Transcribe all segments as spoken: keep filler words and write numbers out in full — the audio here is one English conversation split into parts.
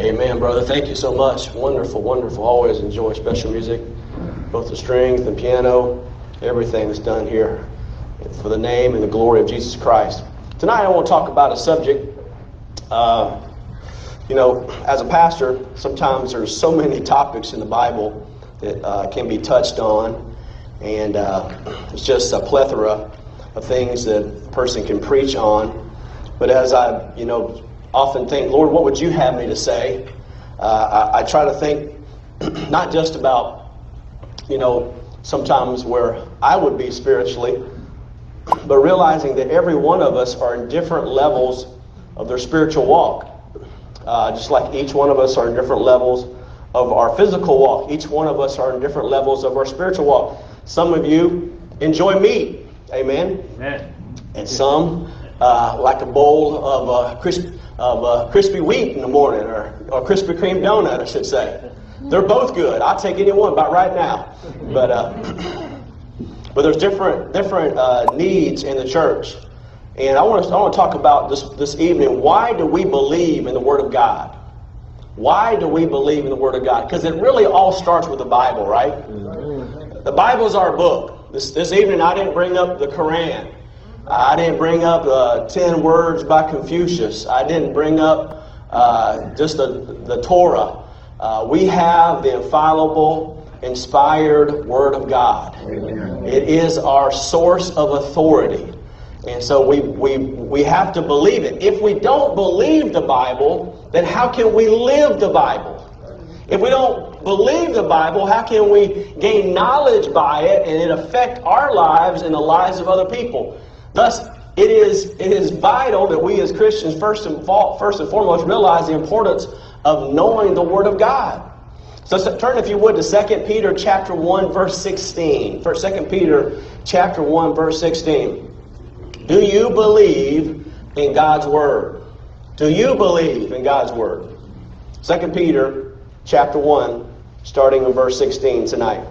Amen, brother. Thank you so much. Wonderful, wonderful. Always enjoy special music, both the strings, the piano, everything that's done here for the name and the glory of Jesus Christ. Tonight I want to talk about a subject. Uh, you know, as a pastor, sometimes there's so many topics in the Bible that uh, can be touched on, and uh, it's just a plethora of things that a person can preach on. But as I, you know, often think, Lord, what would you have me to say? Uh, I, I try to think not just about, you know, sometimes where I would be spiritually, but realizing that every one of us are in different levels of their spiritual walk. Uh, just like each one of us are in different levels of our physical walk. Each one of us are in different levels of our spiritual walk. Some of you enjoy meat. Amen. Amen. And some uh, like a bowl of uh, crisp, of uh, crispy wheat in the morning, or, or Krispy Kreme donut, I should say. They're both good. I'll take any one about right now. But uh, but there's different different uh, needs in the church, and I want to I want to talk about this this evening. Why do we believe in the Word of God? Why do we believe in the Word of God? Because it really all starts with the Bible, right? The Bible is our book. This this evening I didn't bring up the Quran. I didn't bring up uh, ten words by Confucius. I didn't bring up uh, just the, the Torah. Uh, we have the infallible, inspired Word of God. Amen. It is our source of authority. And so we, we, we have to believe it. If we don't believe the Bible, then how can we live the Bible? If we don't believe the Bible, how can we gain knowledge by it and it affect our lives and the lives of other people? Thus, it is it is vital that we as Christians first and first and foremost realize the importance of knowing the Word of God. So, so turn, if you would, to Second Peter chapter one, verse sixteen. For Second Peter chapter one, verse sixteen. Do you believe in God's Word? Do you believe in God's Word? Second Peter chapter one, starting in verse sixteen tonight.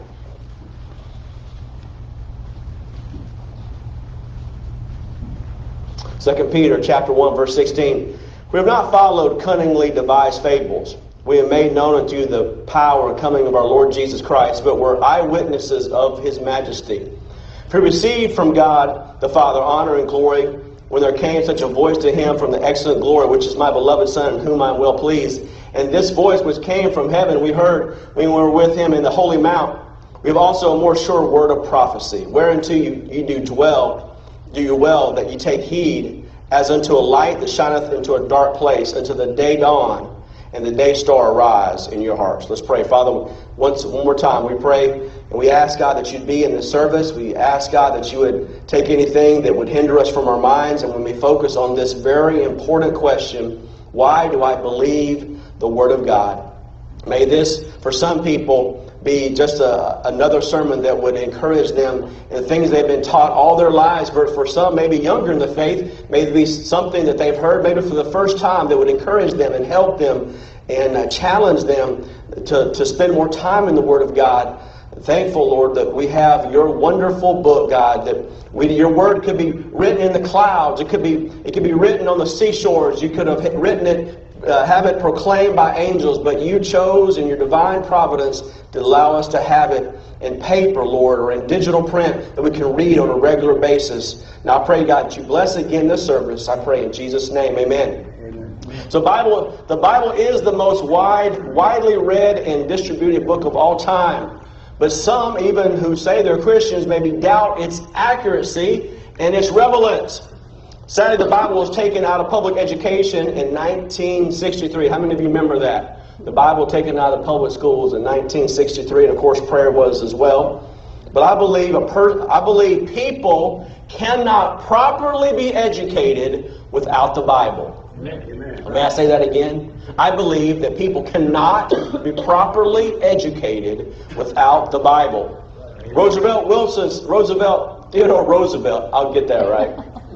Second Peter chapter one, verse sixteen. We have not followed cunningly devised fables. We have made known unto you the power and coming of our Lord Jesus Christ, but were eyewitnesses of His majesty. For we received from God the Father honor and glory, when there came such a voice to Him from the excellent glory, which is my beloved Son, in whom I am well pleased. And this voice which came from heaven we heard when we were with Him in the holy mount. We have also a more sure word of prophecy, whereunto you, you do dwell, do you well that you take heed, as unto a light that shineth into a dark place, until the day dawn and the day star arise in your hearts. Let's pray. Father, once one more time we pray and we ask, God, that you'd be in this service. We ask, God, that you would take anything that would hinder us from our minds, and when we focus on this very important question, why do I believe the Word of God? May this, for some people, be just a, another sermon that would encourage them in the things they've been taught all their lives. But for some, maybe younger in the faith, maybe be something that they've heard maybe for the first time that would encourage them and help them and uh, challenge them to, to spend more time in the Word of God. Thankful, Lord, that we have your wonderful book, God, that we, your Word could be written in the clouds. It could be it could be written on the seashores. You could have written it, uh, have it proclaimed by angels, but you chose in your divine providence to allow us to have it in paper, Lord, or in digital print that we can read on a regular basis. Now I pray, God, that you bless again this service. I pray in Jesus' name, amen. Amen. So Bible, the Bible is the most wide, widely read and distributed book of all time. But some, even who say they're Christians, maybe doubt its accuracy and its relevance. Sadly, the Bible was taken out of public education in nineteen sixty-three. How many of you remember that? The Bible taken out of public schools in nineteen sixty-three, and of course prayer was as well. But I believe a per- I believe people cannot properly be educated without the Bible. Amen. May I say that again? I believe that people cannot be properly educated without the Bible. Roosevelt Wilson's Roosevelt Theodore Roosevelt, I'll get that right.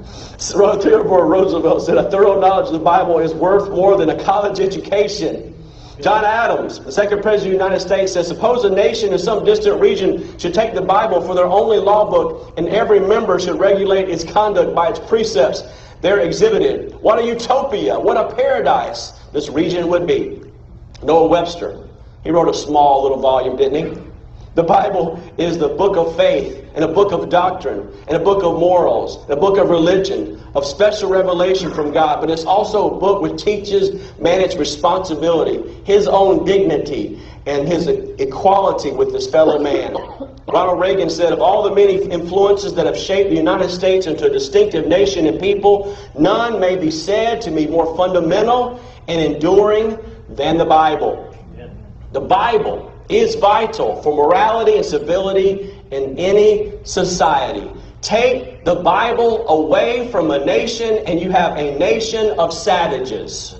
Theodore Roosevelt said a thorough knowledge of the Bible is worth more than a college education. John Adams, the second president of the United States, says, suppose a nation in some distant region should take the Bible for their only law book, and every member should regulate its conduct by its precepts there exhibited. What a utopia, what a paradise this region would be. Noah Webster, he wrote a small little volume, didn't he? The Bible is the book of faith, and a book of doctrine, and a book of morals, and a book of religion, of special revelation from God. But it's also a book which teaches man its responsibility, his own dignity, and his equality with his fellow man. Ronald Reagan said, of all the many influences that have shaped the United States into a distinctive nation and people, none may be said to be more fundamental and enduring than the Bible. The Bible is vital for morality and civility in any society. Take the Bible away from a nation and you have a nation of savages.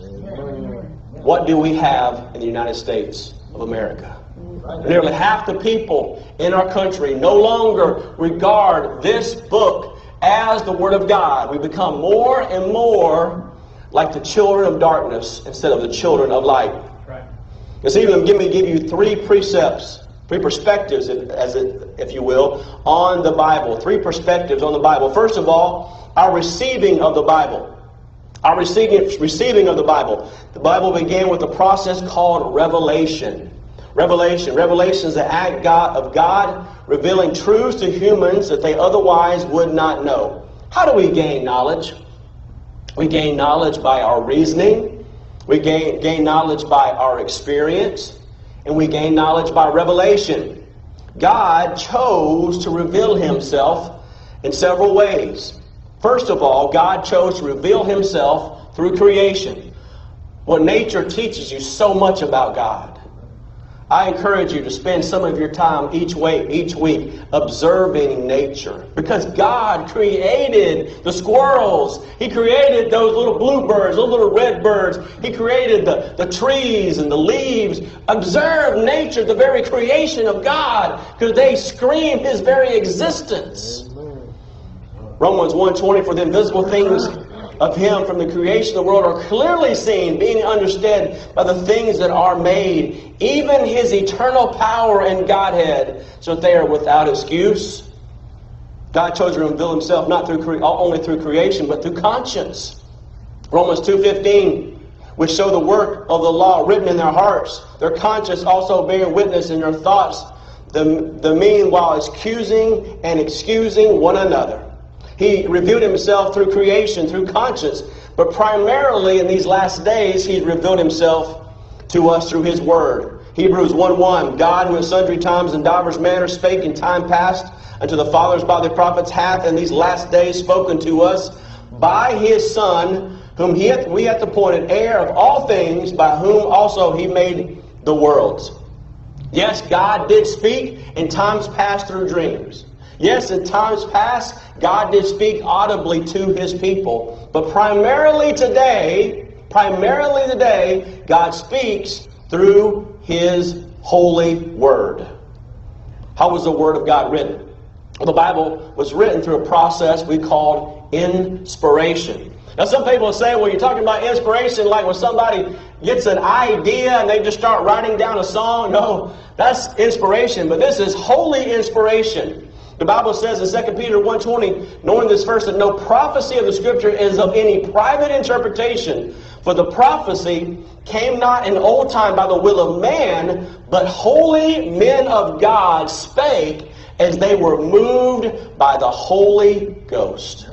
What do we have in the United States of America? Nearly half the people in our country no longer regard this book as the Word of God. We become more and more like the children of darkness instead of the children of light. This evening, give me give you three precepts, three perspectives, if, as it, if you will, on the Bible. Three perspectives on the Bible. First of all, our receiving of the Bible. Our receiving, receiving of the Bible. The Bible began with a process called revelation. Revelation. Revelation is the act God, of God revealing truths to humans that they otherwise would not know. How do we gain knowledge? We gain knowledge by our reasoning. We gain, gain knowledge by our experience, and we gain knowledge by revelation. God chose to reveal himself in several ways. First of all, God chose to reveal himself through creation. Well, nature teaches you so much about God. I encourage you to spend some of your time each week, each week observing nature. Because God created the squirrels. He created those little bluebirds, those little red birds. He created the, the trees and the leaves. Observe nature, the very creation of God, because they scream his very existence. Romans one twenty, for the invisible things of him from the creation of the world are clearly seen, being understood by the things that are made, even his eternal power and Godhead, so that they are without excuse. God chose to reveal himself not through cre- only through creation, but through conscience. Romans two fifteen, which show the work of the law written in their hearts, their conscience also bearing witness in their thoughts, the, the meanwhile excusing and excusing one another. He revealed himself through creation, through conscience, but primarily in these last days, he's revealed himself to us through his word. Hebrews one one, God who in sundry times and divers manners spake in time past unto the fathers by the prophets hath in these last days spoken to us by his Son, whom he hath, we hath appointed heir of all things, by whom also he made the worlds. Yes, God did speak in times past through dreams. Yes, in times past, God did speak audibly to his people. But primarily today, primarily today, God speaks through his holy word. How was the word of God written? Well, the Bible was written through a process we call inspiration. Now, some people say, well, you're talking about inspiration like when somebody gets an idea and they just start writing down a song. No, that's inspiration. But this is holy inspiration. The Bible says in Second Peter one twenty, knowing this first, that no prophecy of the Scripture is of any private interpretation. For the prophecy came not in old time by the will of man, but holy men of God spake as they were moved by the Holy Ghost.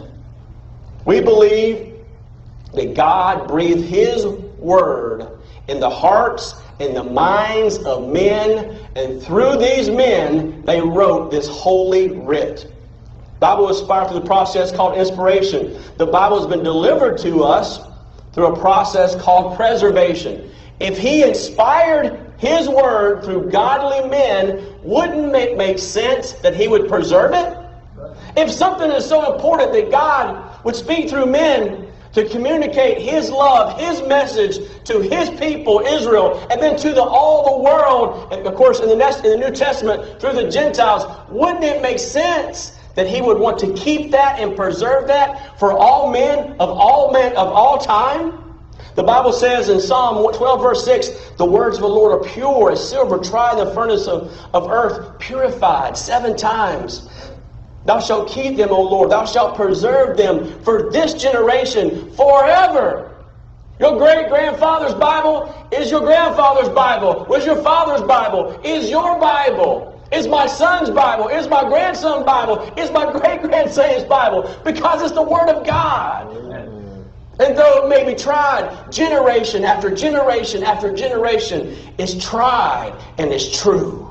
We believe that God breathed his word in the hearts in the minds of men, and through these men, they wrote this holy writ. The Bible was inspired through the process called inspiration. The Bible has been delivered to us through a process called preservation. If he inspired his word through godly men, wouldn't it make sense that he would preserve it? If something is so important that God would speak through men to communicate his love, his message to his people, Israel, and then to the, all the world, and of course in the, next, in the New Testament, through the Gentiles, wouldn't it make sense that he would want to keep that and preserve that for all men, of all men, of all time? The Bible says in Psalm twelve, verse six, the words of the Lord are pure as silver tried in the furnace of, of earth, purified seven times. Thou shalt keep them, O Lord. Thou shalt preserve them for this generation forever. Your great-grandfather's Bible is your grandfather's Bible. Was your father's Bible? Is your Bible. Is my son's Bible. Is my grandson's Bible. Is my great-grandson's Bible. Because it's the Word of God. Amen. And though it may be tried, generation after generation after generation, it's tried and it's true.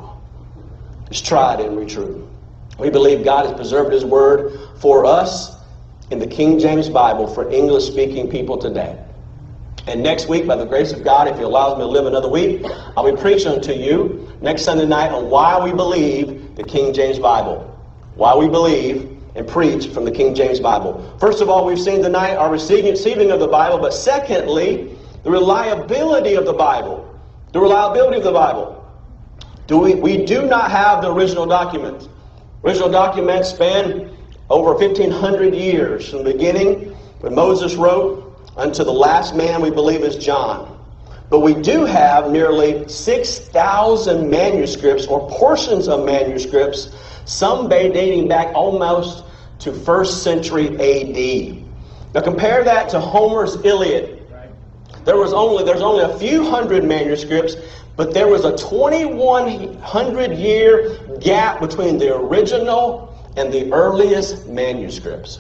It's tried and it's true. We believe God has preserved His Word for us in the King James Bible for English-speaking people today. And next week, by the grace of God, if He allows me to live another week, I'll be preaching to you next Sunday night on why we believe the King James Bible. Why we believe and preach from the King James Bible. First of all, we've seen tonight our receiving, receiving of the Bible, but secondly, the reliability of the Bible. The reliability of the Bible. Do we, we do not have the original document. Original documents span over fifteen hundred years from the beginning when Moses wrote unto the last man we believe is John. But we do have nearly six thousand manuscripts or portions of manuscripts, some dating back almost to first century A D. Now compare that to Homer's Iliad. There was only there's only a few hundred manuscripts, but there was a twenty-one hundred year gap between the original and the earliest manuscripts.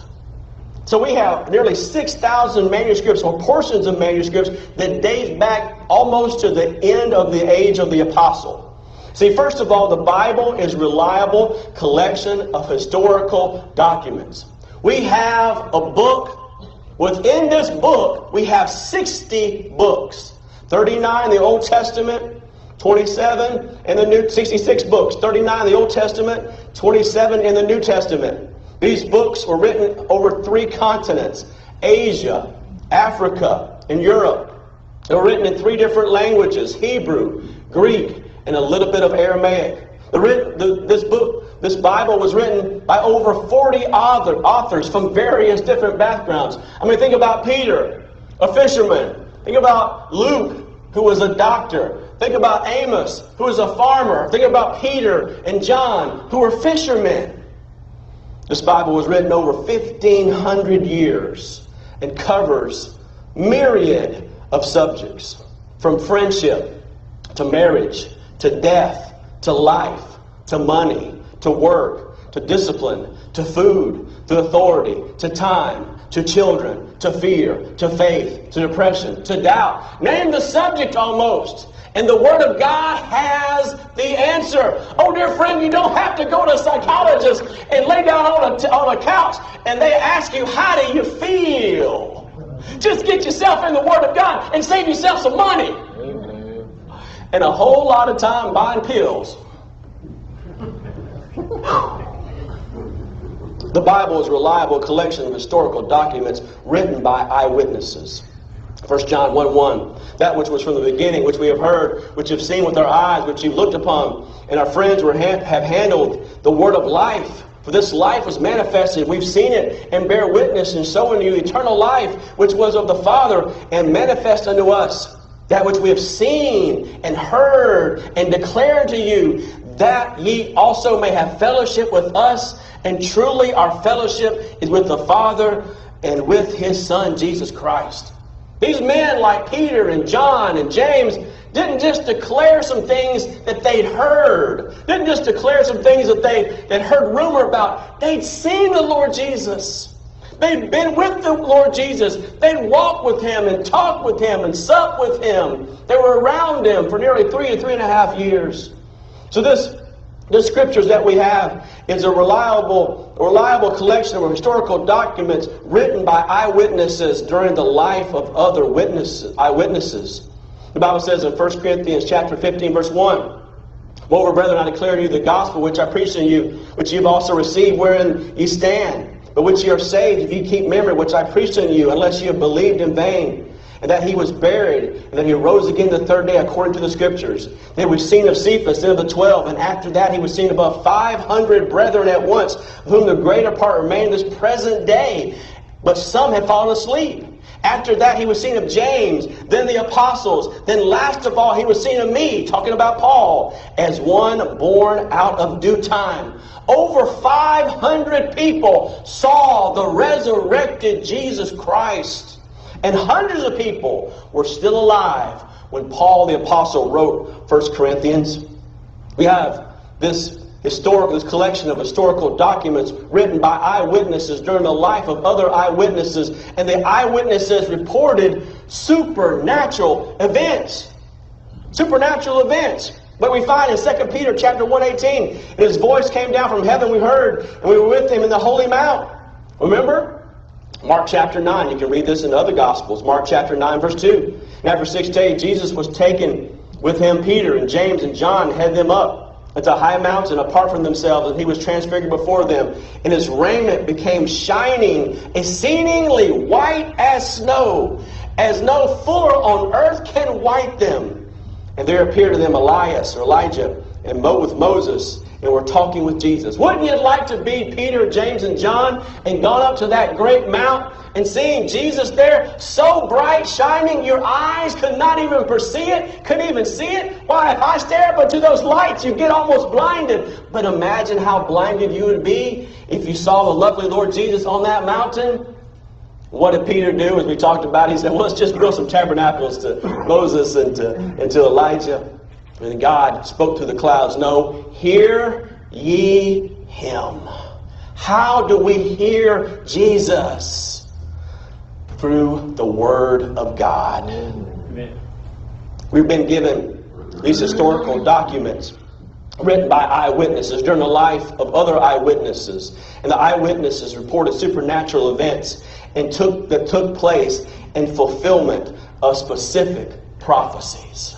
So we have nearly six thousand manuscripts or portions of manuscripts that date back almost to the end of the age of the apostle. See, first of all, the Bible is a reliable collection of historical documents. We have a book. Within this book, we have sixty books. thirty-nine in the Old Testament, twenty-seven in the New, sixty-six books. thirty-nine in the Old Testament, twenty-seven in the New Testament. These books were written over three continents, Asia, Africa, and Europe. They were written in three different languages, Hebrew, Greek, and a little bit of Aramaic. The, the, this book, this Bible was written by over forty author, authors from various different backgrounds. I mean, think about Peter, a fisherman. Think about Luke, who was a doctor. Think about Amos, who was a farmer. Think about Peter and John, who were fishermen. This Bible was written over fifteen hundred years and covers myriad of subjects, from friendship to marriage to death to life to money to work to discipline to food to authority to time to children to fear to faith to depression to doubt. Name the subject almost. And the Word of God has the answer. Oh, dear friend, you don't have to go to a psychologist and lay down on a, on a couch and they ask you, how do you feel? Just get yourself in the Word of God and save yourself some money. Amen. And a whole lot of time buying pills. The Bible is a reliable collection of historical documents written by eyewitnesses. First John one one, that which was from the beginning, which we have heard, which have seen with our eyes, which you've looked upon, and our friends were ha- have handled the word of life. For this life was manifested. We've seen it and bear witness and show unto you eternal life, which was of the Father and manifest unto us. That which we have seen and heard and declared to you, that ye also may have fellowship with us. And truly our fellowship is with the Father and with His Son, Jesus Christ. These men like Peter and John and James didn't just declare some things that they'd heard. Didn't just declare some things that they that heard rumor about. They'd seen the Lord Jesus. They'd been with the Lord Jesus. They'd walked with Him and talked with Him and supped with Him. They were around Him for nearly three to three and a half years. So this The scriptures that we have is a reliable, reliable collection of historical documents written by eyewitnesses during the life of other witnesses, eyewitnesses. The Bible says in First Corinthians chapter fifteen, verse one, moreover, brethren, I declare to you the gospel which I preached unto you, which ye have also received, wherein ye stand, but which ye are saved, if ye keep memory, which I preached unto you, unless ye have believed in vain. And that He was buried, and that He arose again the third day according to the Scriptures. Then He was seen of Cephas, then of the twelve, and after that He was seen above five hundred brethren at once, of whom the greater part remain this present day, but some have fallen asleep. After that He was seen of James, then the apostles, then last of all He was seen of me, talking about Paul, as one born out of due time. Over five hundred people saw the resurrected Jesus Christ. And hundreds of people were still alive when Paul the Apostle wrote First Corinthians. We have this historical, this collection of historical documents written by eyewitnesses during the life of other eyewitnesses. And the eyewitnesses reported supernatural events. Supernatural events. But we find in Second Peter chapter one eighteen, and his voice came down from heaven, we heard, and we were with him in the Holy Mount. Remember? Mark chapter nine, you can read this in other Gospels. Mark chapter nine, verse two. And after six days, Jesus was taken with him, Peter and James and John, headed them up into a high mountain apart from themselves, and he was transfigured before them. And his raiment became shining, exceedingly white as snow, as no fuller on earth can white them. And there appeared to them Elias or Elijah and Mo with Moses, and were talking with Jesus. Wouldn't you like to be Peter, James, and John and gone up to that great mount and seeing Jesus there so bright, shining, your eyes could not even perceive it, couldn't even see it? Why, if I stare up into those lights, you get almost blinded. But imagine how blinded you would be if you saw the lovely Lord Jesus on that mountain. What did Peter do? As we talked about, he said, well, let's just build some tabernacles to Moses and to, and to Elijah. And God spoke to the clouds, no, hear ye him. How do we hear Jesus? Through the Word of God. Amen. We've been given these historical documents written by eyewitnesses during the life of other eyewitnesses. And the eyewitnesses reported supernatural events and took that took place in fulfillment of specific prophecies.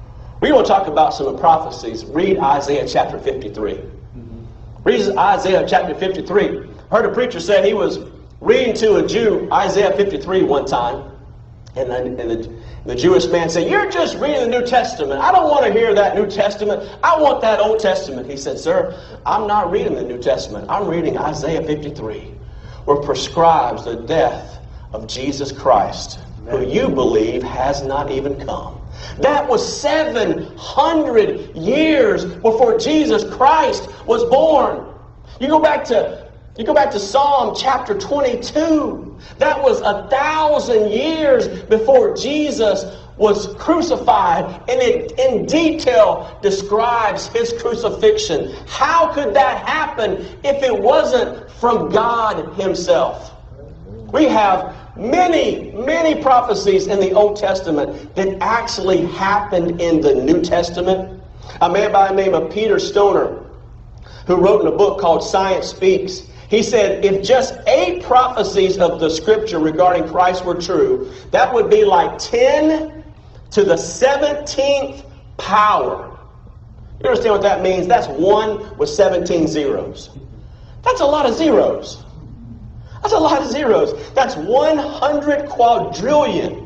We want to talk about some of the prophecies. Read Isaiah chapter fifty-three. Mm-hmm. Read Isaiah chapter fifty-three. I heard a preacher say he was reading to a Jew Isaiah fifty-three one time. And, and the, the Jewish man said, you're just reading the New Testament. I don't want to hear that New Testament. I want that Old Testament. He said, sir, I'm not reading the New Testament. I'm reading Isaiah fifty-three, where it prescribes the death of Jesus Christ, who you believe has not even come. That was seven hundred years before Jesus Christ was born. You go back to you go back to Psalm chapter twenty-two. That was a thousand years before Jesus was crucified, and it in detail describes his crucifixion. How could that happen if it wasn't from God himself? We have many, many prophecies in the Old Testament that actually happened in the New Testament. A man by the name of Peter Stoner, who wrote in a book called Science Speaks, he said, if just eight prophecies of the Scripture regarding Christ were true, that would be like ten to the seventeenth power. You understand what that means? That's one with seventeen zeros. That's a lot of zeros. That's a lot of zeros. That's one hundred quadrillion.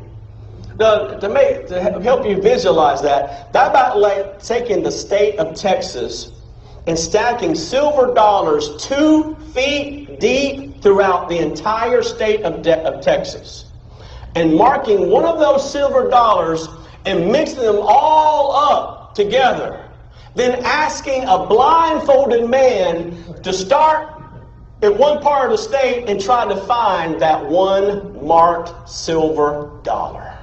Now, to, make, to help you visualize that, that about like taking the state of Texas and stacking silver dollars two feet deep throughout the entire state of, De- of Texas, and marking one of those silver dollars and mixing them all up together, then asking a blindfolded man to start in one part of the state and try to find that one marked silver dollar.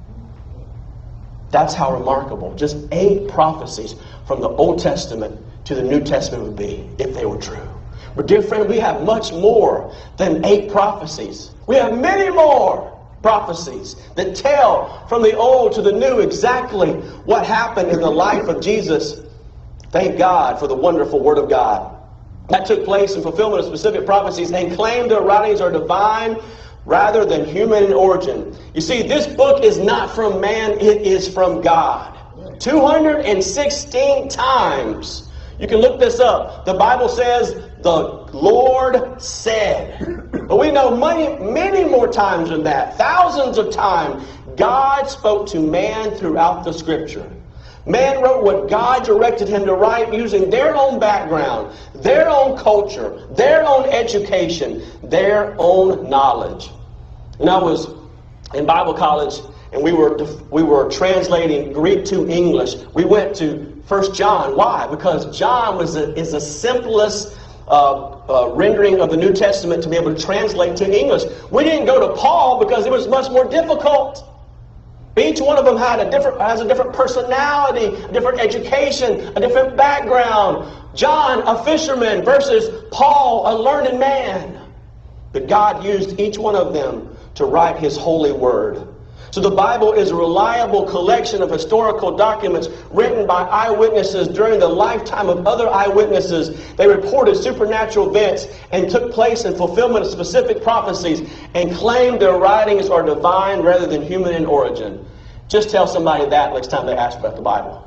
That's how remarkable just eight prophecies from the Old Testament to the New Testament would be if they were true. But dear friend, we have much more than eight prophecies. We have many more prophecies that tell from the Old to the New exactly what happened in the life of Jesus. Thank God for the wonderful Word of God. That took place in fulfillment of specific prophecies and claimed their writings are divine rather than human in origin. You see, this book is not from man, it is from God. two hundred sixteen times. You can look this up. The Bible says, the Lord said. But we know many, many more times than that. Thousands of times, God spoke to man throughout the Scripture. Man wrote what God directed him to write using their own background, their own culture, their own education, their own knowledge. And I was in Bible college, and we were we were translating Greek to English. We went to First John. Why? Because John was a, is the simplest uh, uh, rendering of the New Testament to be able to translate to English. We didn't go to Paul because it was much more difficult. Each one of them had a different, has a different personality, a different education, a different background. John, a fisherman, versus Paul, a learned man. But God used each one of them to write His holy word. So the Bible is a reliable collection of historical documents written by eyewitnesses during the lifetime of other eyewitnesses. They reported supernatural events and took place in fulfillment of specific prophecies and claimed their writings are divine rather than human in origin. Just tell somebody that next time they ask about the Bible.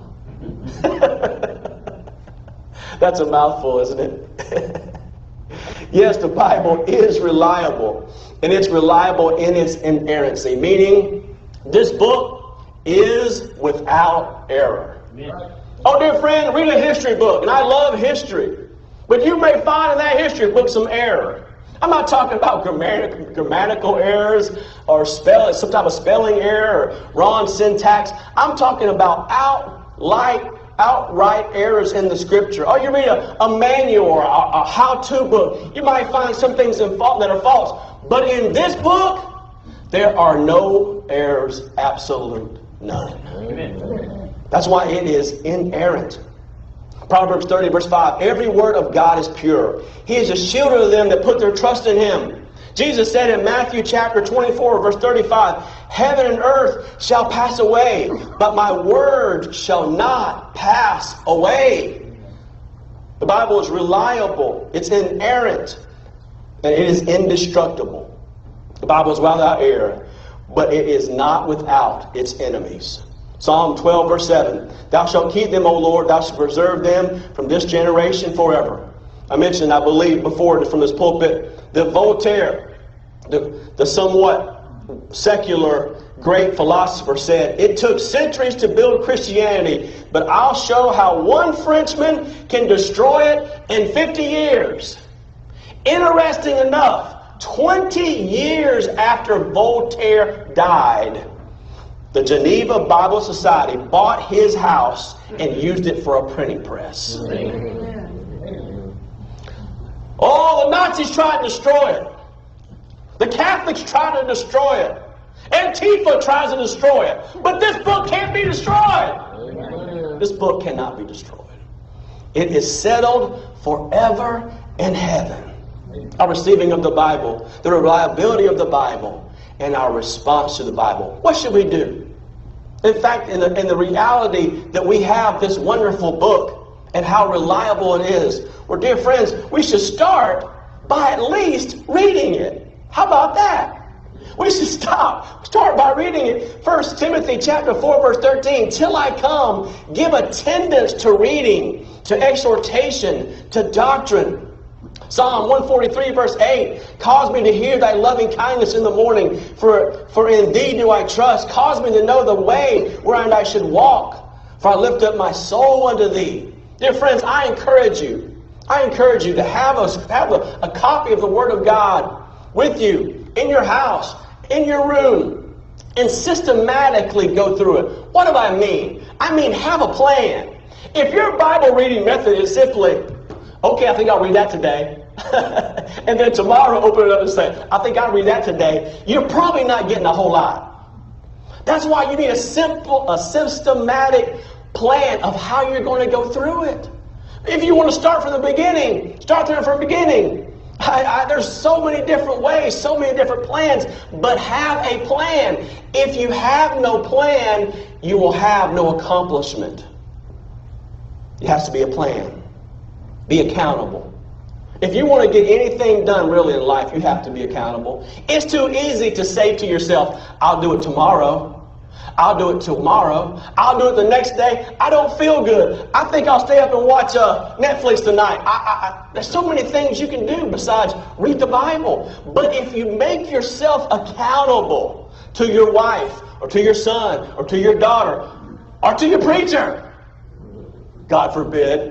That's a mouthful, isn't it? Yes, the Bible is reliable, and it's reliable in its inerrancy, meaning this book is without error. Oh, dear friend, read a history book, and I love history, but you may find in that history book some error. I'm not talking about grammatical, grammatical errors or spell, some type of spelling error or wrong syntax. I'm talking about outright, outright errors in the Scripture. Oh, you read a, a manual or a, a how-to book, you might find some things in fault that are false. But in this book, there are no errors, absolute none. Amen. That's why it is inerrant. Proverbs thirty, verse five, every word of God is pure. He is a shield of them that put their trust in Him. Jesus said in Matthew chapter twenty-four, verse thirty-five, heaven and earth shall pass away, but my word shall not pass away. The Bible is reliable, it's inerrant, and it is indestructible. The Bible is without error, but it is not without its enemies. Psalm twelve, verse seven, thou shalt keep them, O Lord, thou shalt preserve them from this generation forever. I mentioned, I believe, before from this pulpit, that Voltaire, the, the somewhat secular great philosopher, said, it took centuries to build Christianity, but I'll show how one Frenchman can destroy it in fifty years. Interesting enough, twenty years after Voltaire died, the Geneva Bible Society bought his house and used it for a printing press. Oh, the Nazis tried to destroy it. The Catholics tried to destroy it. Antifa tries to destroy it. But this book can't be destroyed. This book cannot be destroyed. It is settled forever in heaven. Our receiving of the Bible, the reliability of the Bible, and our response to the Bible. What should we do? In fact, in the, in the reality that we have this wonderful book and how reliable it is, well, dear friends, we should start by at least reading it. How about that? We should stop. Start by reading it. First Timothy chapter four, verse thirteen. Till I come, give attendance to reading, to exhortation, to doctrine. Psalm one forty-three, verse eight. Cause me to hear thy loving kindness in the morning, for, for in thee do I trust. Cause me to know the way wherein I should walk, for I lift up my soul unto thee. Dear friends, I encourage you. I encourage you to have a, have a, a copy of the Word of God with you, in your house, in your room, and systematically go through it. What do I mean? I mean, have a plan. If your Bible reading method is simply, okay, I think I'll read that today, and then tomorrow open it up and say, I think I'll read that today, you're probably not getting a whole lot. That's why you need a simple, a systematic plan of how you're going to go through it. If you want to start from the beginning, start there from the beginning. I, I, there's so many different ways, so many different plans, but have a plan. If you have no plan, you will have no accomplishment. It has to be a plan. Be accountable. If you want to get anything done really in life, you have to be accountable. It's too easy to say to yourself, I'll do it tomorrow. I'll do it tomorrow. I'll do it the next day. I don't feel good. I think I'll stay up and watch uh, Netflix tonight. I, I, I, there's so many things you can do besides read the Bible. But if you make yourself accountable to your wife or to your son or to your daughter or to your preacher, God forbid,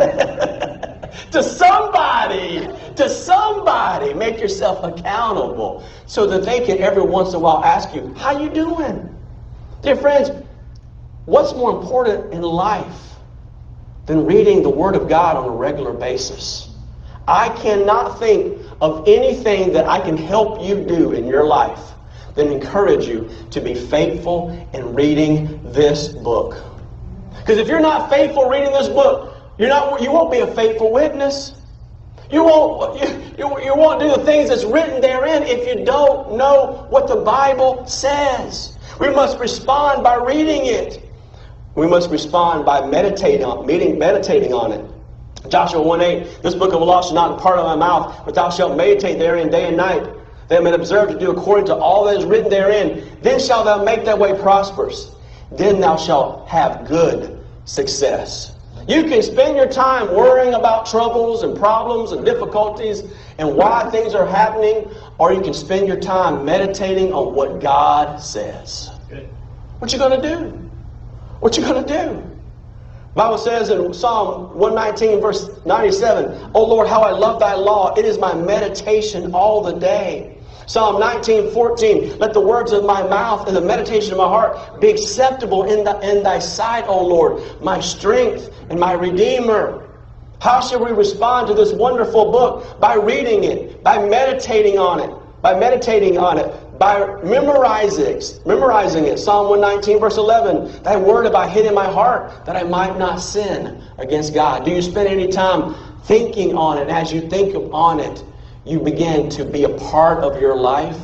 to somebody, to somebody, make yourself accountable so that they can every once in a while ask you, how you doing? Dear friends, what's more important in life than reading the Word of God on a regular basis? I cannot think of anything that I can help you do in your life than encourage you to be faithful in reading this book. Because if you're not faithful reading this book, you're not, you won't be a faithful witness. You won't, you, you, you won't do the things that's written therein if you don't know what the Bible says. We must respond by reading it. We must respond by meditating on, meeting, meditating on it. Joshua one eight, this book of the law shall not depart out of thy mouth, but thou shalt meditate therein day and night, that thou mayest observe to do according to all that is written therein. Then shalt thou make thy way prosperous. Then thou shalt have good success. You can spend your time worrying about troubles and problems and difficulties and why things are happening, or you can spend your time meditating on what God says. What you going to do? What you going to do? The Bible says in Psalm one nineteen, verse ninety-seven, O Lord, how I love thy law. It is my meditation all the day. Psalm nineteen fourteen, let the words of my mouth and the meditation of my heart be acceptable in, the, in thy sight, O Lord, my strength and my Redeemer. How should we respond to this wonderful book? By reading it, by meditating on it, by meditating on it, by memorizing it, memorizing it. Psalm one nineteen, verse eleven, thy word have I hid in my heart, that I might not sin against God. Do you spend any time thinking on it? As you think on it, you begin to be a part of your life.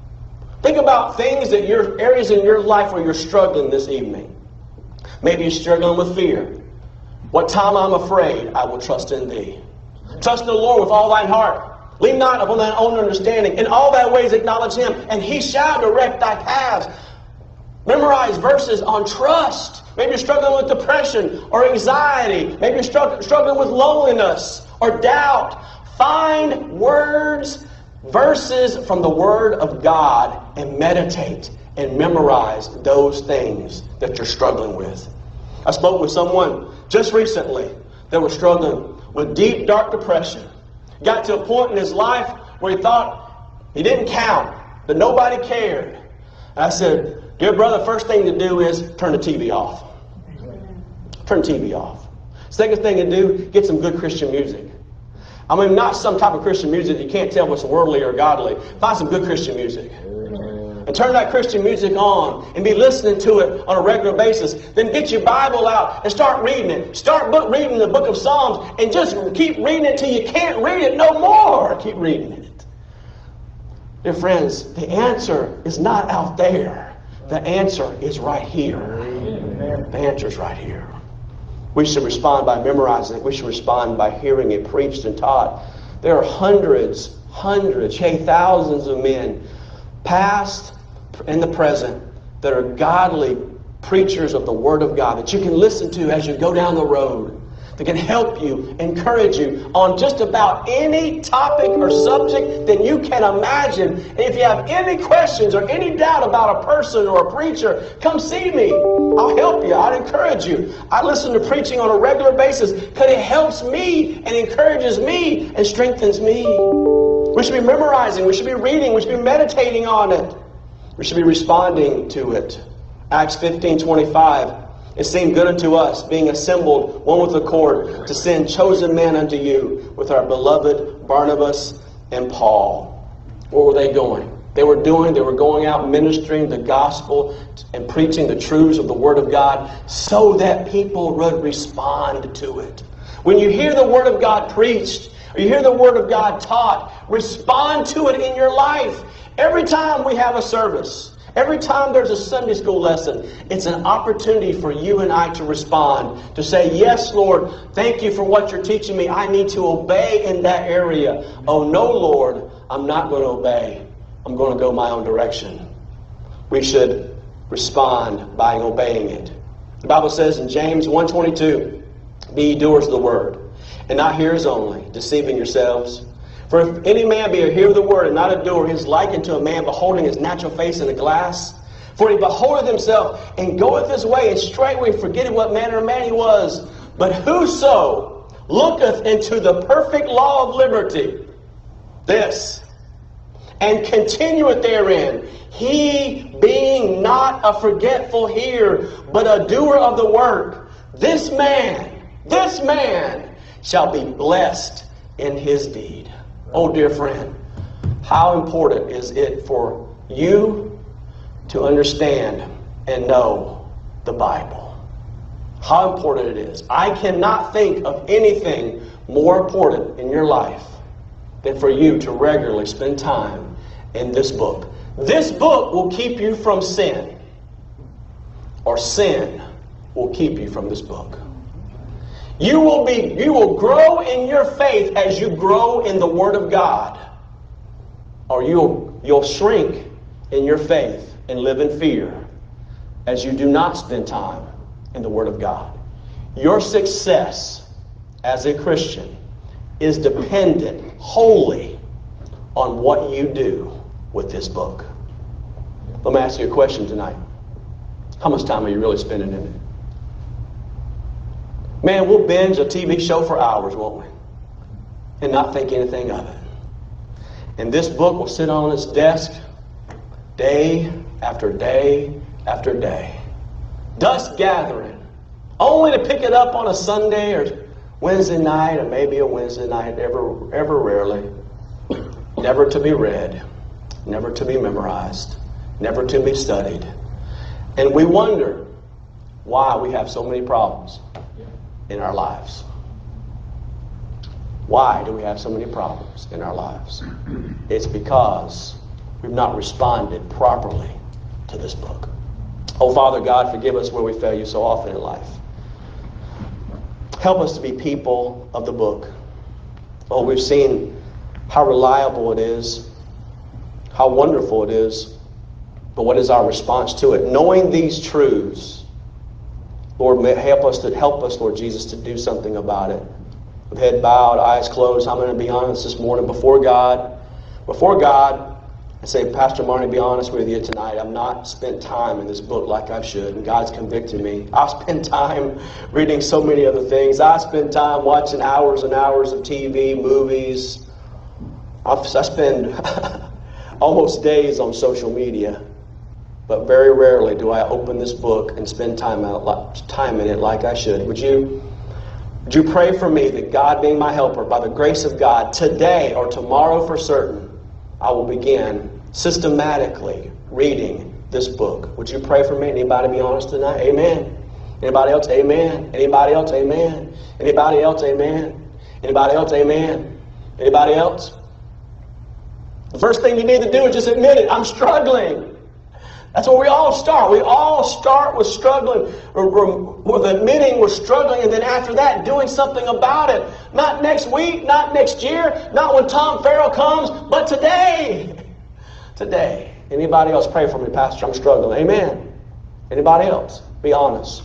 Think about things that your areas in your life where you're struggling this evening. Maybe you're struggling with fear. What time I'm afraid, I will trust in thee. Trust in the Lord with all thine heart. Lean not upon thine own understanding. In all thy ways acknowledge him, and he shall direct thy paths. Memorize verses on trust. Maybe you're struggling with depression or anxiety. Maybe you're struggling with loneliness or doubt. Find words, verses from the Word of God, and meditate and memorize those things that you're struggling with. I spoke with someone just recently that was struggling with deep, dark depression. Got to a point in his life where he thought he didn't count, that nobody cared. And I said, dear brother, first thing to do is turn the T V off. Turn the T V off. Second thing to do, get some good Christian music. I mean, not some type of Christian music that you can't tell what's worldly or godly. Find some good Christian music. And turn that Christian music on and be listening to it on a regular basis. Then get your Bible out and start reading it. Start book reading the book of Psalms and just keep reading it till you can't read it no more. Keep reading it. Dear friends, the answer is not out there. The answer is right here. The answer is right here. We should respond by memorizing it. We should respond by hearing it preached and taught. There are hundreds, hundreds, hey, thousands of men, past and the present, that are godly preachers of the Word of God that you can listen to as you go down the road, that can help you, encourage you on just about any topic or subject that you can imagine. And if you have any questions or any doubt about a person or a preacher, come see me. I'll help you. I'll encourage you. I listen to preaching on a regular basis because it helps me and encourages me and strengthens me. We should be memorizing. We should be reading. We should be meditating on it. We should be responding to it. Acts fifteen twenty-five. It seemed good unto us, being assembled one with accord, to send chosen men unto you with our beloved Barnabas and Paul. Where were they going? They were doing, they were going out ministering the gospel and preaching the truths of the Word of God so that people would respond to it. When you hear the Word of God preached, or you hear the Word of God taught, respond to it in your life. Every time we have a service, every time there's a Sunday school lesson, it's an opportunity for you and I to respond, to say, yes, Lord, thank you for what you're teaching me. I need to obey in that area. Oh, no, Lord, I'm not going to obey. I'm going to go my own direction. We should respond by obeying it. The Bible says in James one twenty-two, be ye doers of the word, and not hearers only, deceiving yourselves. For if any man be a hearer of the word and not a doer, he is like unto a man beholding his natural face in a glass. For he beholdeth himself, and goeth his way, and straightway forgetteth what manner of man he was. But whoso looketh into the perfect law of liberty, this, and continueth therein, he being not a forgetful hearer, but a doer of the work, this man, this man shall be blessed in his deed. Oh, dear friend, how important is it for you to understand and know the Bible? How important it is. I cannot think of anything more important in your life than for you to regularly spend time in this book. This book will keep you from sin, or sin will keep you from this book. You will be, you will grow in your faith as you grow in the Word of God, or you'll you'll shrink in your faith and live in fear as you do not spend time in the Word of God. Your success as a Christian is dependent wholly on what you do with this book. Let me ask you a question tonight. How much time are you really spending in it? Man, we'll binge a T V show for hours, won't we? And not think anything of it. And this book will sit on its desk day after day after day. Dust gathering. Only to pick it up on a Sunday or Wednesday night, or maybe a Wednesday night, ever, ever rarely. Never to be read. Never to be memorized. Never to be studied. And we wonder why we have so many problems in our lives. Why do we have so many problems in our lives? It's because we've not responded properly to this book. Oh, Father God, forgive us where we fail you so often in life. Help us to be people of the book. Oh, we've seen how reliable it is, how wonderful it is, but what is our response to it? Knowing these truths, Lord, help us to help us, Lord Jesus, to do something about it. With head bowed, eyes closed, I'm going to be honest this morning before God. Before God, I say, Pastor Marty, be honest with you tonight. I've not spent time in this book like I should, and God's convicted me. I've spent time reading so many other things. I spend time watching hours and hours of T V, movies. I've, I spend almost days on social media. But very rarely do I open this book and spend time, out, time in it like I should. Would you, would you pray for me that God being my helper, by the grace of God, today or tomorrow for certain, I will begin systematically reading this book. Would you pray for me? Anybody be honest tonight? Amen. Anybody else? Amen. Anybody else? Amen. Anybody else? Amen. Anybody else? Amen. Anybody else? The first thing you need to do is just admit it. I'm struggling. That's where we all start. We all start with struggling, or, or, with admitting we're struggling, and then after that, doing something about it. Not next week, not next year, not when Tom Farrell comes, but today. Today. Anybody else? Pray for me, Pastor. I'm struggling. Amen. Anybody else? Be honest.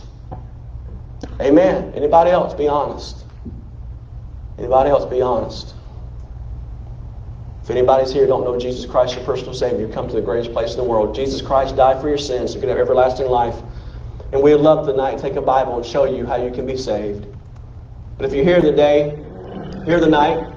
Amen. Anybody else? Be honest. Anybody else? Be honest. If anybody's here who don't know Jesus Christ, your personal Savior, you come to the greatest place in the world. Jesus Christ died for your sins so you can have everlasting life. And we'd love tonight to take a Bible and show you how you can be saved. But if you're here today, here tonight,